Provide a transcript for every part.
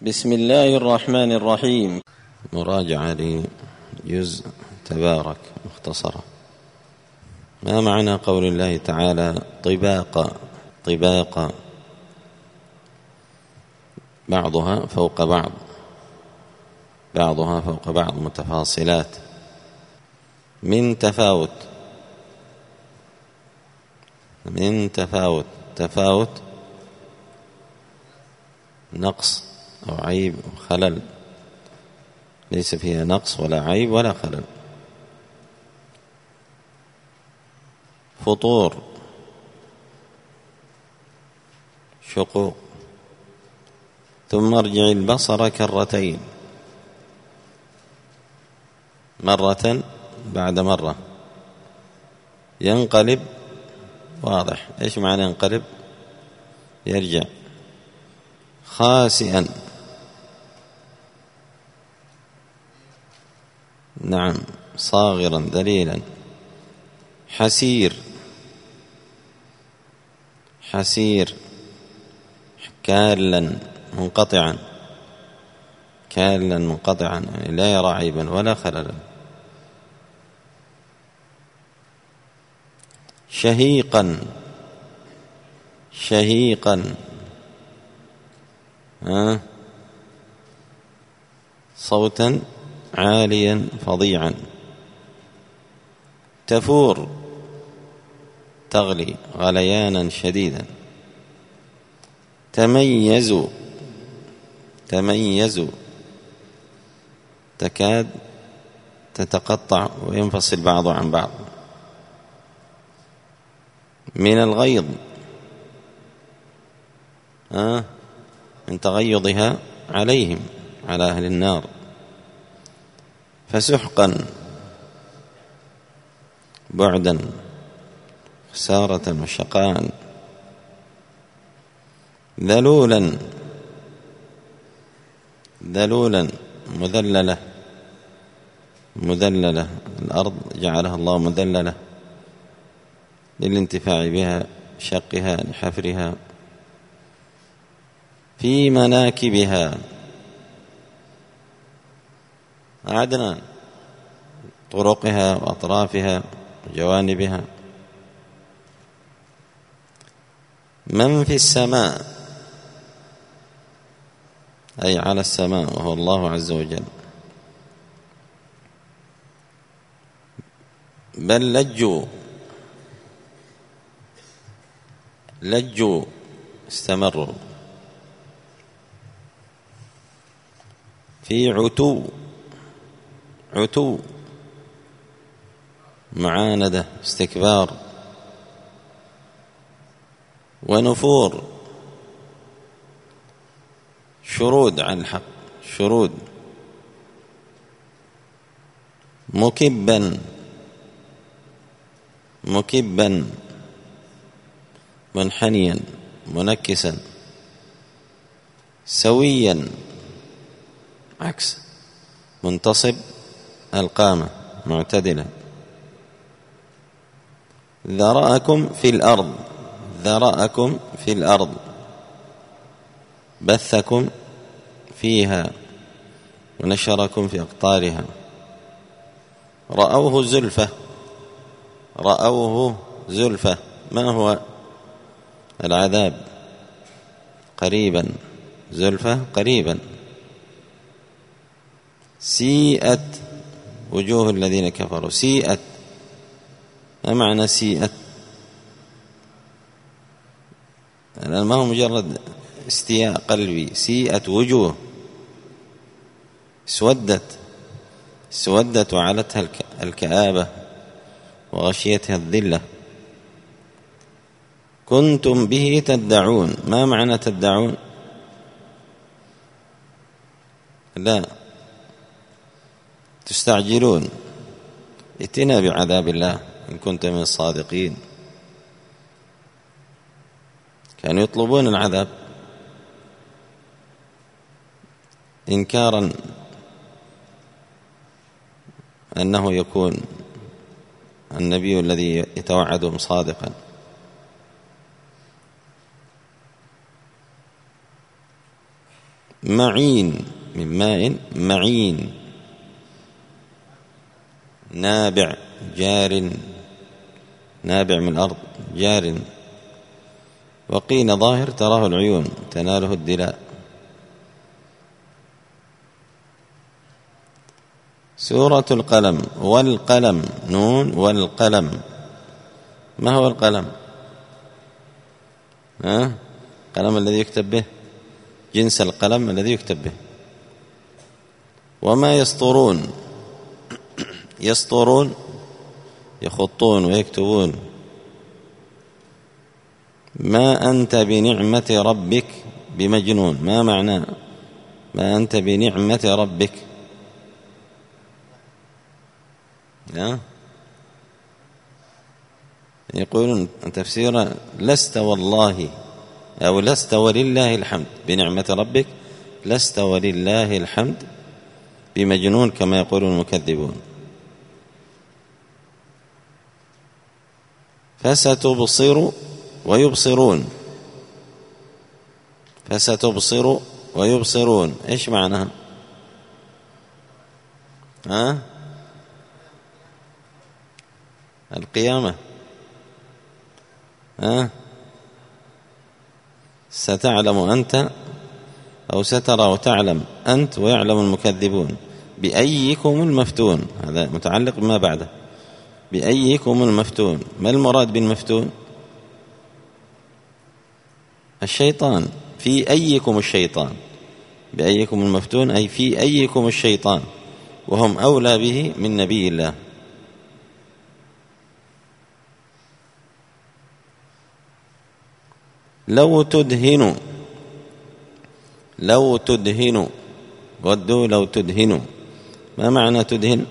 بسم الله الرحمن الرحيم. مراجعة لجزء تبارك مختصرة. ما معنى قول الله تعالى طباقا بعضها فوق بعض متفاصلات من تفاوت نقص أو عيب أو خلل، ليس فيها نقص ولا عيب ولا خلل. فطور، شقوق. ثم ارجع البصر كرتين، مرة بعد مرة، ينقلب. واضح ايش معنى ينقلب؟ يرجع. خاسئا، نعم، صاغرا ذليلا. حسير، كالا منقطعا، يعني لا يرى عيبا ولا خللا. شهيقا صوتا عاليا فظيعا. تفور، تغلي غليانا شديدا. تميز، تكاد تتقطع وينفصل بعض عن بعض. من الغيظ، من تغيظها عليهم، على أهل النار. فسحقا، بعدا، خسارة وشقاء. ذلولا، مذللة. الأرض جعلها الله مذللة للانتفاع بها، شقها، لحفرها. في مناكبها، عدنا، طرقها وأطرافها وجوانبها. من في السماء، أي على السماء، وهو الله عز وجل. بل لجوا، استمروا. في عتو، معاندة، استكبار. ونفور، شرود عن الحق، شرود. مكبا، منحنيا، منكسا. سويا، عكس، منتصب القامة، معتدلا. ذرأكم في الأرض، بثكم فيها ونشركم في أقطارها. رأوه زلفة. ما هو العذاب؟ قريبا، زلفة قريبا. سيئت وجوه الذين كفروا. سيئت، ما معنى سيئت؟ ما هو مجرد استياء قلبي. سيئت وجوه، اسودت وعلتها الكآبة وغشيتها الذلة. كنتم به تدعون. ما معنى تدعون؟ لا، تستعجلون. ائتنا بعذاب الله إن كنت من الصادقين. كانوا يطلبون العذاب إنكارا أنه يكون النبي الذي يتوعدهم صادقا. معين من ماء معين. نابع جار، نابع من الأرض جار. وقيل ظاهر تراه العيون تناله الدلاء. سورة القلم. والقلم نون والقلم. ما هو القلم؟ القلم الذي يكتب به، جنس القلم الذي يكتب به. وما يسطرون، يسطرون يخطون ويكتبون. ما أنت بنعمة ربك بمجنون. ما معنى ما أنت بنعمة ربك؟ يقولون تفسيرا لست والله أو لست ولله الحمد بنعمة ربك، لست ولله الحمد بمجنون كما يقولون المكذبون. فستبصر ويبصرون. فستبصر ويبصرون إيش معناها؟ القيامة. ستعلم أنت أو سترى وتعلم أنت ويعلم المكذبون بأيكم المفتون. هذا متعلق بما بعده. بأيكم المفتون. ما المراد بالمفتون؟ الشيطان. في أيكم الشيطان. بأيكم المفتون أي في أيكم الشيطان، وهم أولى به من نبي الله. لو تدهن، لو تدهن، ودوا لو تدهن. ما معنى تدهن؟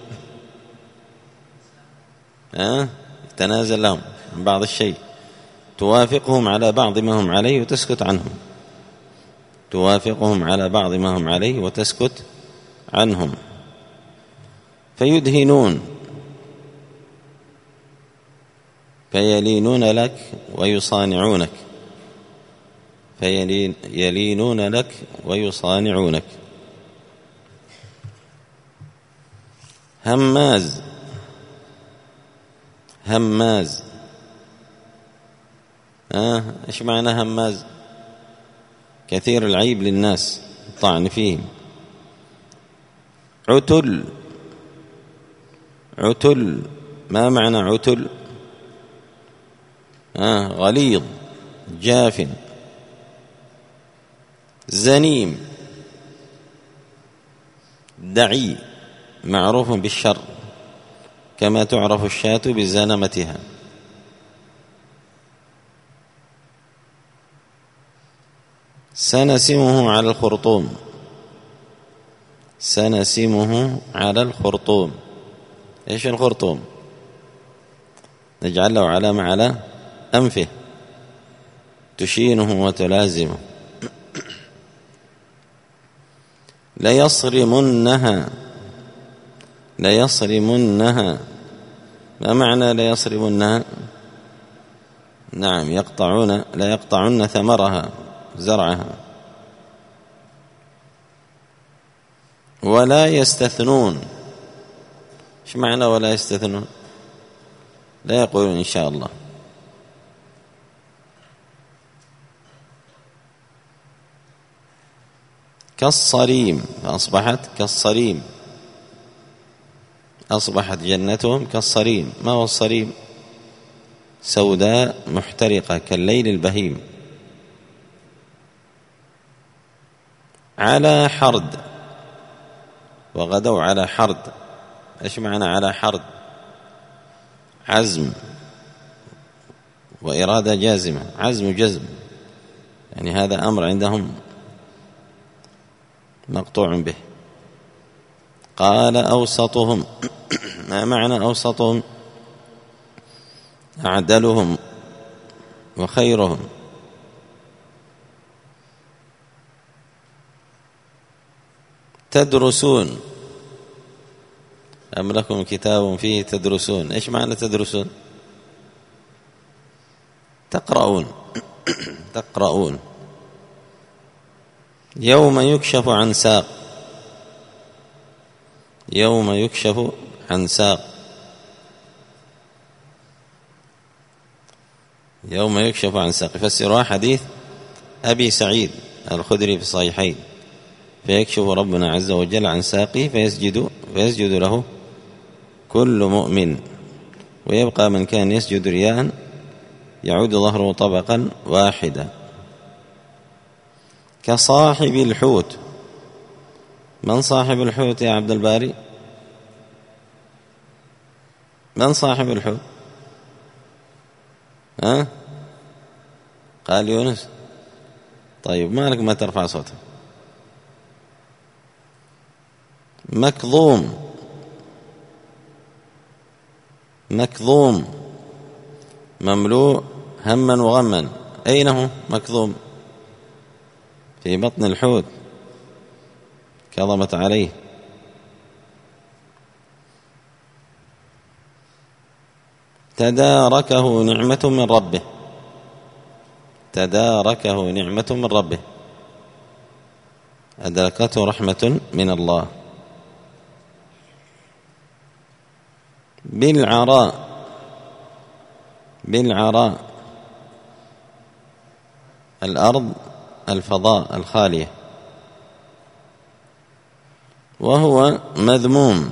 تنازل لهم عن بعض الشيء، توافقهم على بعض ما هم عليه وتسكت عنهم. توافقهم على بعض ما هم عليه وتسكت عنهم. فيدهنون، فيلينون لك ويصانعونك. فيلينون لك ويصانعونك. هماز. هماز. ايش معنى هماز؟ كثير العيب للناس، الطعن فيهم. عتل. عتل. ما معنى عتل؟ غليظ جاف. زنيم. دعي معروف بالشر كما تعرف الشاة بزنمتها. سنسمه على الخرطوم. سنسمه على الخرطوم. ايش الخرطوم؟ نجعل له علامة على أنفه تشينه وتلازمه. ليصرمنها. ليصرمنها. ما معنى ليصرمنها؟ نعم يقطعون، لا يقطعن ثمرها زرعها. ولا يستثنون. ايش معنى ولا يستثنون؟ لا يقولون إن شاء الله. كالصريم، فأصبحت كالصريم. أصبحت جنتهم كالصريم. ما هو الصريم؟ سوداء محترقة كالليل البهيم. على حرد. وغدوا على حرد. ايش معنى على حرد؟ عزم وإرادة جازمة. عزم جزم، يعني هذا أمر عندهم مقطوع به. قال أوسطهم. ما معنى أوسطهم؟ أعدلهم وخيرهم. تدرسون. أم لكم كتاب فيه تدرسون. إيش معنى تدرسون؟ تقرؤون. تقرؤون. يوم يكشف عن ساق، يوم يكشف عن ساق، يوم يكشف عن ساق يفسرها حديث أبي سعيد الخدري في الصحيحين: فيكشف ربنا عز وجل عن ساقه فيسجد له كل مؤمن، ويبقى من كان يسجد رياء يعود ظهره طبقا واحدا كصاحب الحوت. من صاحب الحوت يا عبد الباري؟ من صاحب الحوت؟ قال يونس. طيب مالك ما ترفع صوتك؟ مكظوم، مكظوم مملوء هما وغما. أين هو مكظوم؟ في بطن الحوت، كظمت عليه. تداركه نعمة من ربه، تداركه نعمة من ربه، أدركته رحمة من الله. بالعراء، بالعراء الأرض الفضاء الخالية، وهو مذموم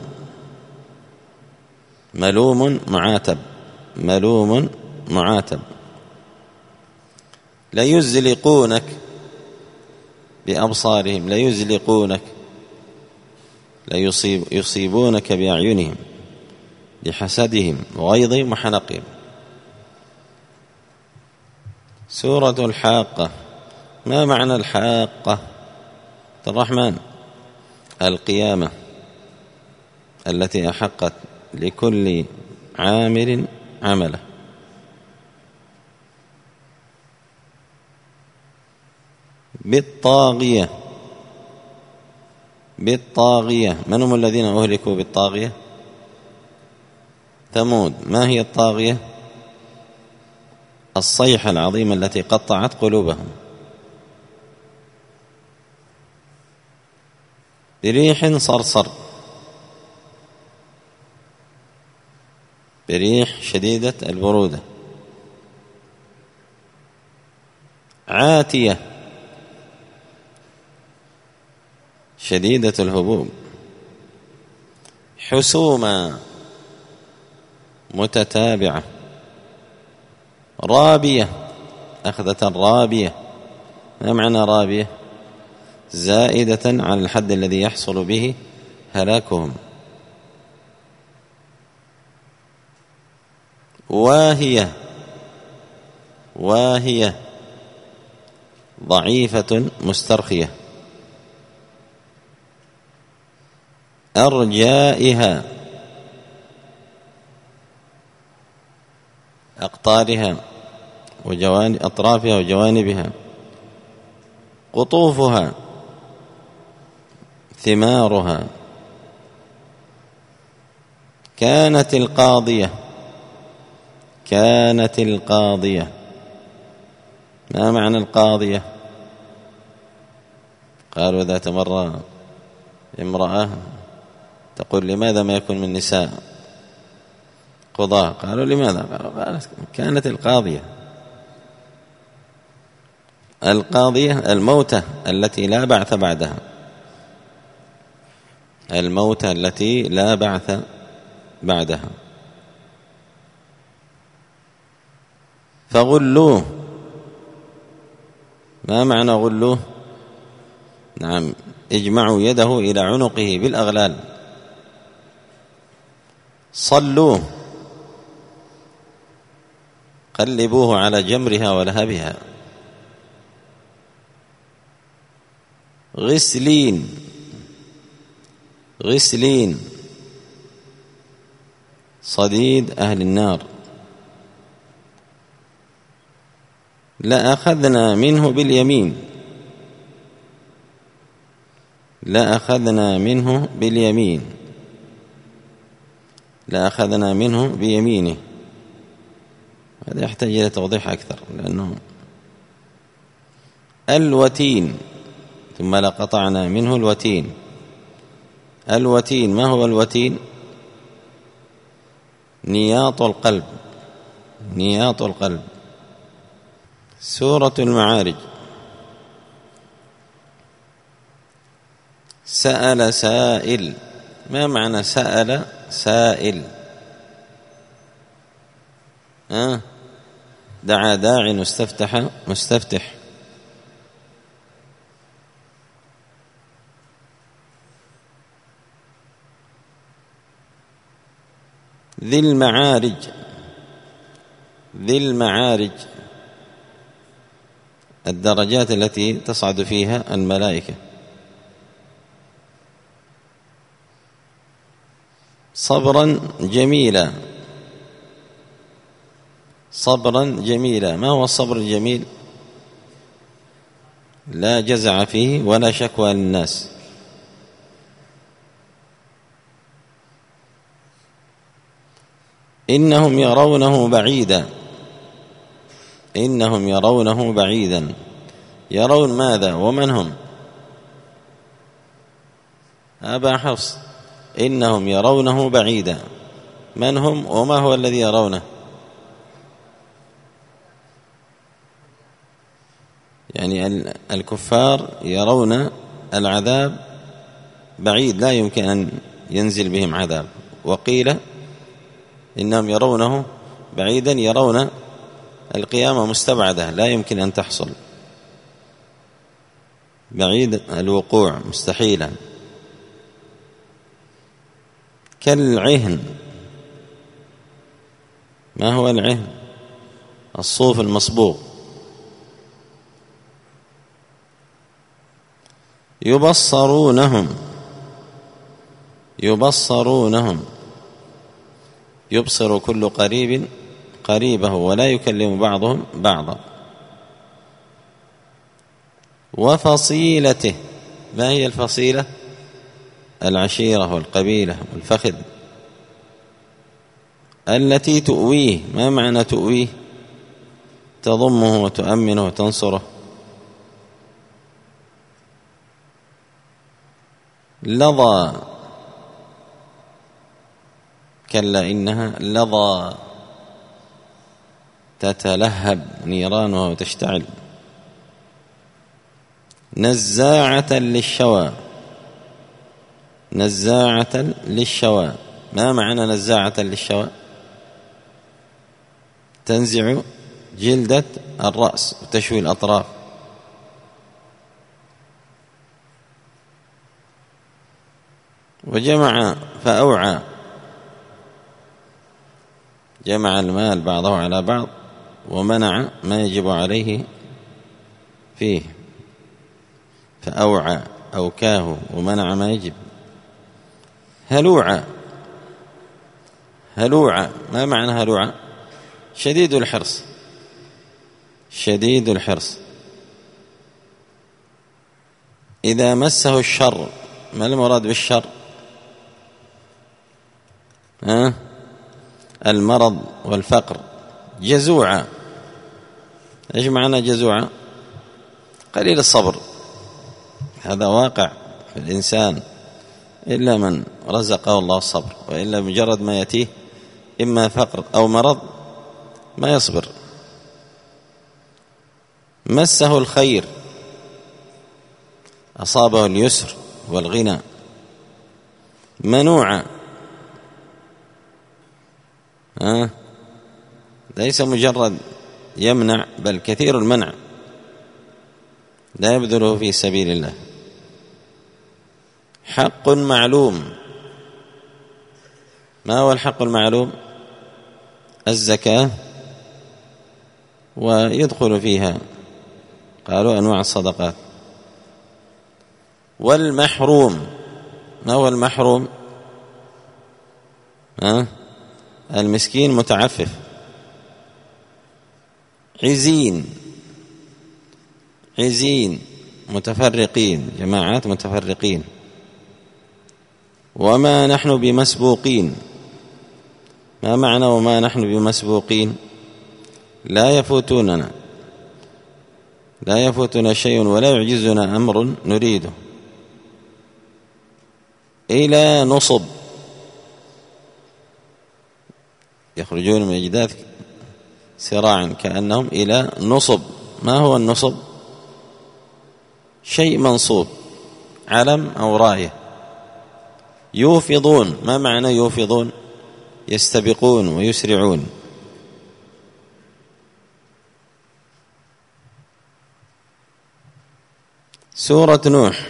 ملوم معاتب، ملوم معاتب. ليزلقونك بأبصارهم، ليزلقونك يصيبونك بأعينهم لحسدهم وغيظهم وحنقهم. سورة الحاقة. ما معنى الحاقة الرحمن؟ القيامة التي أحقت لكل عامل عمله. بالطاغية، بالطاغية. من هم الذين أهلكوا بالطاغية؟ ثمود. ما هي الطاغية؟ الصيحة العظيمة التي قطعت قلوبهم. بريح صرصر، بريح شديدة البرودة. عاتية شديدة الهبوب. حسوما متتابعة. رابية أخذة رابية. ما معنى رابية؟ زائدة على الحد الذي يحصل به هلاكهم. واهية، واهية ضعيفة مسترخية. أرجائها أقطارها أطرافها وجوانبها. قطوفها ثمارها. كانت القاضية، كانت القاضية. ما معنى القاضية؟ قالوا ذات مرة امرأة تقول: لماذا ما يكون من نساء قضاة؟ قالوا: لماذا؟ قالوا: كانت القاضية. القاضية الموتة التي لا بعث بعدها، الموتة التي لا بعث بعدها. فغلوه. ما معنى غلوه؟ نعم، اجمعوا يده إلى عنقه بالأغلال. صلوه، قلبوه على جمرها ولهبها. غسلين، غسلين صديد أهل النار. لأخذنا منه باليمين، لأخذنا منه باليمين، لأخذنا منه بيمينه. هذا يحتاج إلى توضيح أكثر، لأنه الوتين ثم لقطعنا منه الوتين. الوتين، ما هو الوتين؟ نياط القلب، نياط القلب. سورة المعارج. سأل سائل. ما معنى سأل سائل؟ دعا داع واستفتح مستفتح. ذي المعارج، ذي المعارج الدرجات التي تصعد فيها الملائكة. صبرا جميلا، صبرا جميلا. ما هو الصبر الجميل؟ لا جزع فيه ولا شكوى للناس. إنهم يرونه بعيدا، إنهم يرونه بعيدا. يرون ماذا ومن هم؟ أبا حفص، إنهم يرونه بعيدا. من هم وما هو الذي يرونه؟ يعني الكفار يرون العذاب بعيد، لا يمكن أن ينزل بهم عذاب. وقيل إنهم يرونه بعيدا، يرون القيامة مستبعدة لا يمكن أن تحصل، بعيد الوقوع، مستحيلا. كالعهن. ما هو العهن؟ الصوف المصبوغ. يبصرونهم، يبصرونهم. يبصر كل قريب قريبه ولا يكلم بعضهم بعضا. وفصيلته. ما هي الفصيلة؟ العشيرة والقبيلة والفخذ التي تؤويه. ما معنى تؤويه؟ تضمه وتؤمنه وتنصره. لظى. كلا إنها لظى، تتلهب نيرانها وتشتعل. نزاعة للشوى، نزاعة للشوى. ما معنى نزاعة للشوى؟ تنزع جلدة الرأس وتشوي الأطراف. وجمع فأوعى، جمع المال بعضه على بعض ومنع ما يجب عليه فيه. فأوعى، أوكاه ومنع ما يجب. هلوعى. هلوعى، ما معنى هلوعى؟ شديد الحرص، شديد الحرص. إذا مسه الشر. ما المراد بالشر؟ المرض والفقر. جزوعا. ايش معنى جزوعا؟ قليل الصبر. هذا واقع في الإنسان، إلا من رزقه الله الصبر، وإلا مجرد ما يأتيه إما فقر أو مرض ما يصبر. مسه الخير، أصابه اليسر والغنى. منوعا. ليس مجرد يمنع، بل كثير المنع، لا يبذله في سبيل الله. حق معلوم. ما هو الحق المعلوم؟ الزكاة، ويدخل فيها قالوا أنواع الصدقات. والمحروم. ما هو المحروم؟ المسكين متعفف. عزين. عزين متفرقين، جماعات متفرقين. وما نحن بمسبوقين. ما معنى وما نحن بمسبوقين؟ لا يفوتوننا لا يفوتنا شيء ولا يعجزنا أمر نريده. إلى نصب، يخرجون من الأجداث سراعا كأنهم إلى نصب. ما هو النصب؟ شيء منصوب، علم أو راية. يوفضون، ما معنى يوفضون؟ يستبقون ويسرعون. سورة نوح: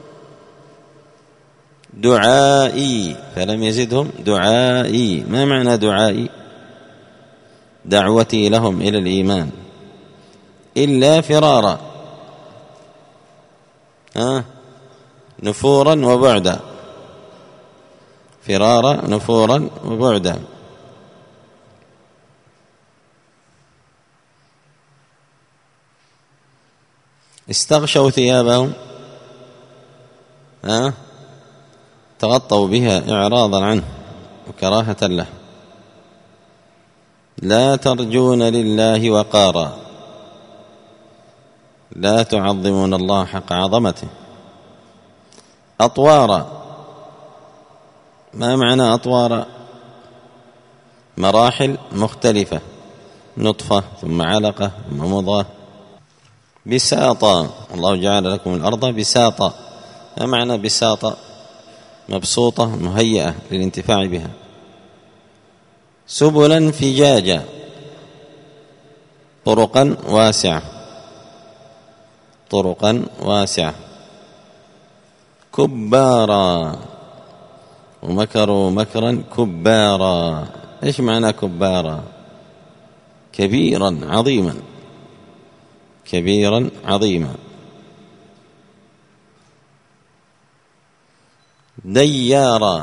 دعائي فلم يزدهم دعائي. ما معنى دعائي؟ دعوتي لهم إلى الإيمان إلا فرارا، نفورا وبعدا، فرارا نفورا وبعدا. استغشوا ثيابهم، تغطوا بها إعراضا عنه وكراهة له. لا ترجون لله وقارا، لا تعظمون الله حق عظمته. أطوارا، ما معنى أطوارا؟ مراحل مختلفة، نطفة ثم علقة ثم مضغة. بساطا، الله جعل لكم الأرض بساطا. ما معنى بساطا؟ مبسوطة مهيئة للانتفاع بها. سبلا فجاجا، طرقا واسعة، طرقا واسعة. كبارا، ومكروا مكرا كبارا. ايش معنى كبارا؟ كبيرا عظيما، كبيرا عظيما. ديارا،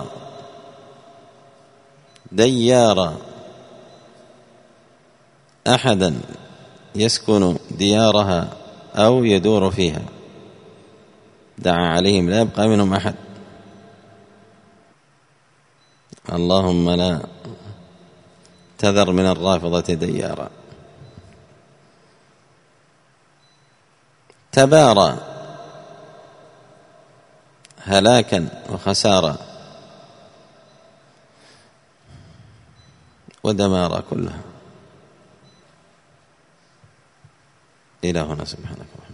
ديارا، أحدا يسكن ديارها أو يدور فيها، دعا عليهم لا يبقى منهم أحد. اللهم لا تذر من الرافضة ديارا. تبارى، هلاكا وخسارة ودمارا كلها. إلى هنا، سبحانك.